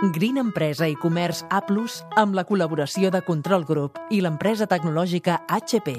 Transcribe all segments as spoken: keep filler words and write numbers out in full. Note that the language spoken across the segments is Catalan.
Green Empresa i Comerç A plus, amb la col·laboració de Control Group i l'empresa tecnològica H P.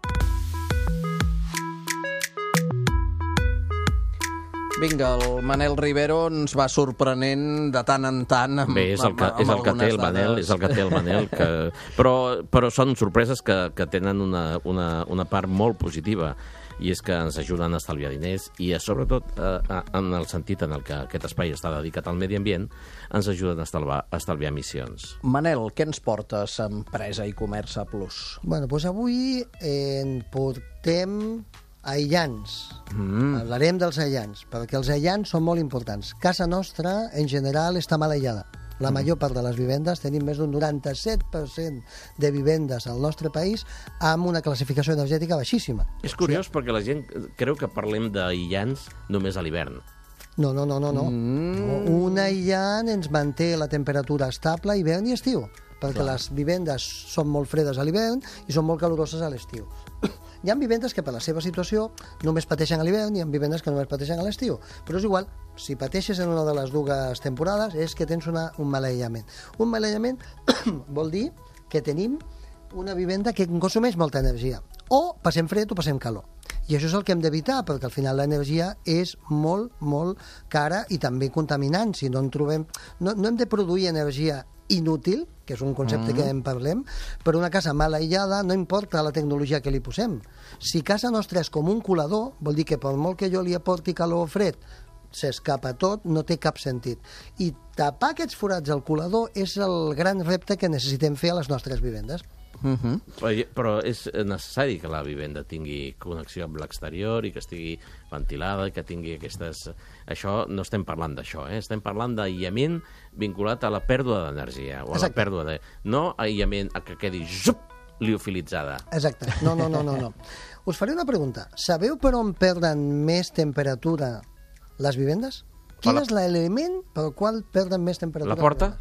Vinga, el Manel Rivero ens va sorprenent de tant en tant amb, Bé, és el que, amb, amb és el que té el Manel, dades. és el que té el Manel, que... però, però són sorpreses que, que tenen una, una, una part molt positiva, i és que ens ajuden a estalviar diners i, sobretot, eh, en el sentit en el que aquest espai està dedicat al medi ambient, ens ajuden a estalviar, a estalviar emissions. Manel, què ens portes a Empresa i Comerç A plus? Bueno, doncs avui eh, en portem aïllants. Mm. Parlarem dels aïllants, perquè els aïllants són molt importants. Casa nostra, en general, està mal aïllada. La major part de les vivendes, tenim més d'un noranta-set per cent de vivendes al nostre país amb una classificació energètica baixíssima. És curiós perquè la gent creu que parlem d'aïllants només a l'hivern. No, no, no, no. no. Mm. Un aïllant ens manté la temperatura estable hivern i estiu, perquè Clar. les vivendes són molt fredes a l'hivern i són molt caloroses a l'estiu. Hi ha vivendes que per la seva situació només pateixen a l'hivern i hi ha vivendes que només pateixen a l'estiu. Però és igual, si pateixes en una de les dues temporades és que tens una, un mal aïllament. Un mal aïllament vol dir que tenim una vivenda que consumeix molta energia. O passem fred o passem calor. I això és el que hem d'evitar, perquè al final l'energia és molt, molt cara i també contaminant. Si no en trobem... No, no hem de produir energia inútil, que és un concepte mm. que en parlem, però una casa mal aïllada no importa la tecnologia que li posem. Si casa nostra és com un colador, vol dir que per molt que jo li aporti calor o fred, s'escapa tot, no té cap sentit. I tapar aquests forats al colador és el gran repte que necessitem fer a les nostres vivendes. Uh-huh. Però, però és necessari que la vivenda tingui connexió amb l'exterior i que estigui ventilada, que tingui aquestes... Això no estem parlant d'això, eh? Estem parlant d'aïllament vinculat a la pèrdua d'energia o a Exacte. la pèrdua de... No aïllament a que quedi zup, liofilitzada. Exacte. No, no, no, no, no. Us faré una pregunta. Sabeu per on perden més temperatura les vivendes? Quin la... és l'element pel qual perden més temperatura? La porta?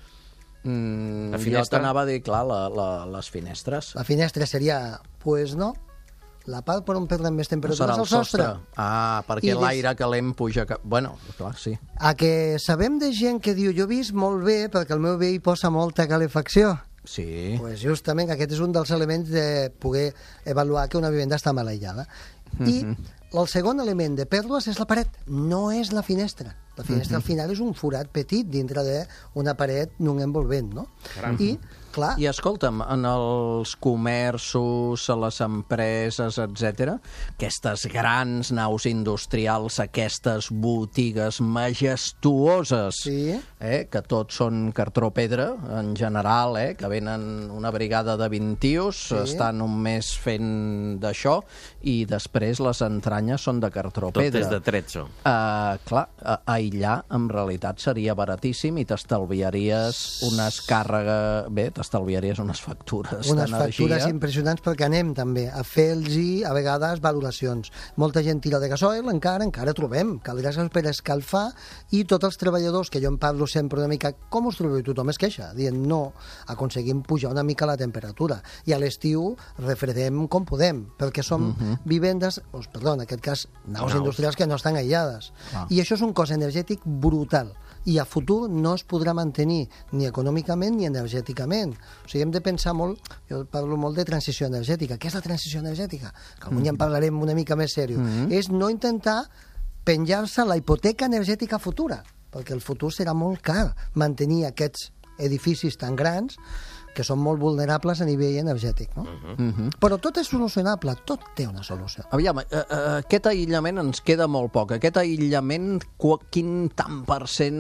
Mm, La jo finestra? t'anava a dir, clar, la, la, les finestres. La finestra seria... Pues no. La part per on perden més No temperatura serà és el el sostre. Ah, perquè I des- l'aire calent puja... Cap... Bueno, clar, sí. A que sabem de gent que diu jo he vist molt bé perquè el meu veí posa molta calefacció. Sí. Pues justament aquest és un dels elements de poder avaluar que una vivenda està mal aïllada. I el segon element de pèrdues és la paret, no és la finestra. La finestra al final és un forat petit dintre d'una paret non envolvent, no? Caram. I, clar, I escolta'm, en els comerços, a les empreses, etcètera, aquestes grans naus industrials, aquestes botigues majestuoses, sí, eh, que tots són cartró-pedra, en general, eh, que venen una brigada de vint tios, Sí. estan un mes fent d'això, i després les entranyes són de Tot cartró-pedra. és de trezzo. Uh, clar, a- aïllar en realitat seria baratíssim i t'estalviaries unes càrregues... Bé, t'estalviaries unes factures unes d'energia. factures impressionants perquè anem també a fer-los a vegades valoracions. Molta gent tira de gasoil, encara, encara trobem. Caldrà per escalfar i tots els treballadors, que jo en parlo sempre una mica, com us trobeu? Tothom es queixa, dient no, aconseguim pujar una mica la temperatura. I a l'estiu refredem com podem, perquè som uh-huh. vivendes, doncs, perdó, en aquest cas, naus, Naus. industrials que no estan aïllades. Ah. I això és un cost energètic brutal. I a futur no es podrà mantenir ni econòmicament ni energèticament. O sigui, hem de pensar molt, jo parlo molt de transició energètica. Què és la transició energètica? Que algun dia en parlarem una mica més seriós. Mm-hmm. És no intentar penjar-se la hipoteca energètica futura, perquè el futur serà molt car mantenir aquests edificis tan grans que són molt vulnerables a nivell energètic, no? Uh-huh. Però tot és solucionable, tot té una solució. Aviam, eh, eh, aquest aïllament ens queda molt poc. Aquest aïllament, qu- quin tant per cent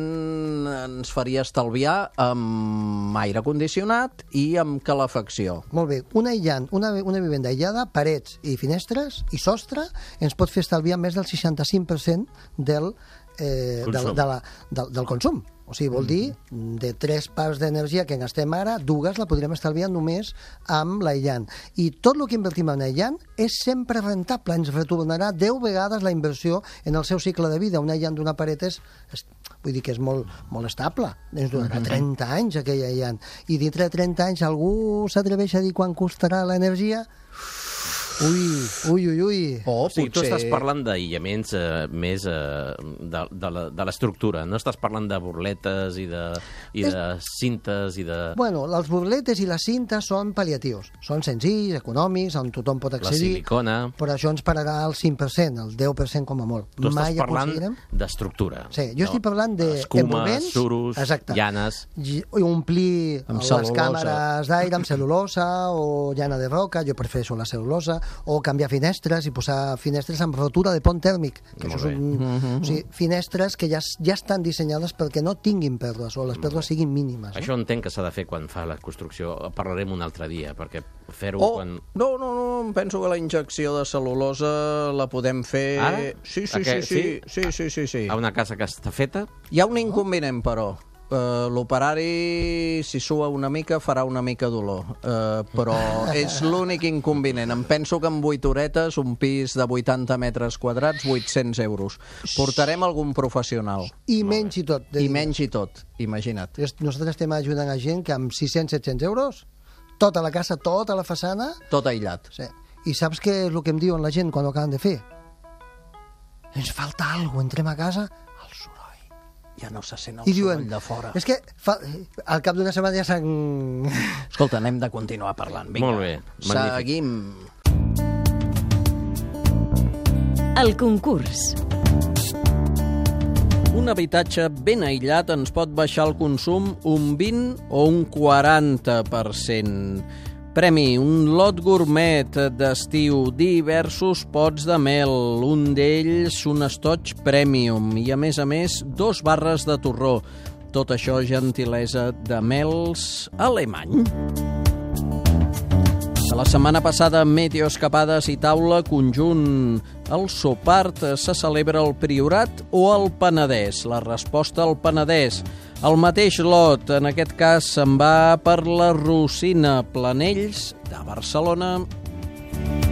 ens faria estalviar amb aire condicionat i amb calefacció? Molt bé, un aïllant, una, una vivenda aïllada, parets i finestres i sostre, ens pot fer estalviar més del seixanta-cinc per cent del, eh, del, Consum. de la, del, del consum. O sigui, vol dir, de tres parts d'energia que gastem ara, dues la podrem estalviar només amb l'aïllant. I tot el que invertim en aïllant és sempre rentable, ens retornarà deu vegades la inversió en el seu cicle de vida. Un aïllant d'una paret és, és, vull dir que és molt, molt estable, ens donarà trenta anys aquell aïllant. I dintre de trenta anys algú s'atreveix a dir quan costarà l'energia? Ui, ui, ui, ui. O O sigui, tu potser... estàs parlant d'aïllaments eh, més eh, de, de, la, de l'estructura, no estàs parlant de burletes i de, i de cintes i de... Bueno, els burletes i les cintes són pal·liatius. Són senzills, econòmics, on tothom pot la accedir. silicona... Però això ens pararà el cinc per cent, el deu per cent com a molt. Tu estàs Mai parlant aconseguirem... d'estructura. Sí, jo estic parlant de Escuma, envolvents, suros, exacte, llanes... i omplir Amb les cel·lulosa. càmeres d'aire amb cel·lulosa o llana de roca, jo prefereixo la cel·lulosa, o canviar finestres i posar finestres amb rotura de pont tèrmic, que Molt això és un, Mm-hmm. o sigui, finestres que ja, ja estan dissenyades perquè no tinguin pèrdues o les pèrdues siguin mínimes. No? Això entenc que s'ha de fer quan fa la construcció. Parlarem un altre dia, perquè fer-ho Oh, quan... no, no, no, em penso que la injecció de cel·lulosa la podem fer... Ara? Sí, sí, Aqu- sí, sí, sí? sí, sí, sí, sí. A una casa que està feta? Hi ha un inconvenient, però. Uh, L'operari, si sua una mica, farà una mica dolor. Uh, però és l'únic inconvenient. Em penso que amb vuit horetes, un pis de vuitanta metres quadrats, vuit-cents euros. Portarem algun professional. I menys i tot. I menys i tot, imagina't. Nosaltres estem ajudant a gent que amb sis-cents set-cents euros, tota la casa, tota la façana... Tot aïllat. Sí. I saps què és el que em diuen la gent quan ho acaben de fer? Ens falta alguna cosa, entrem a casa... Ja no se sent el I soroll diuen, de fora. és que fa, al cap d'una setmana ja s'han... Escolta, anem de continuar parlant. Vinga. Molt bé, magnífic. Seguim. El concurs. Un habitatge ben aïllat ens pot baixar el consum un vint o un quaranta per cent. Premi, un lot gourmet d'estiu, diversos pots de mel, un d'ells un estoig premium i, a més a més, dos barres de torró. Tot això gentilesa de Mels Alemany. De la setmana passada, Meteo Escapades i Taula Conjunt. El Sopart se celebra al Priorat o al Penedès? La resposta al Penedès. El mateix lot, en aquest cas, se'n va per la Rosina, Planells de Barcelona.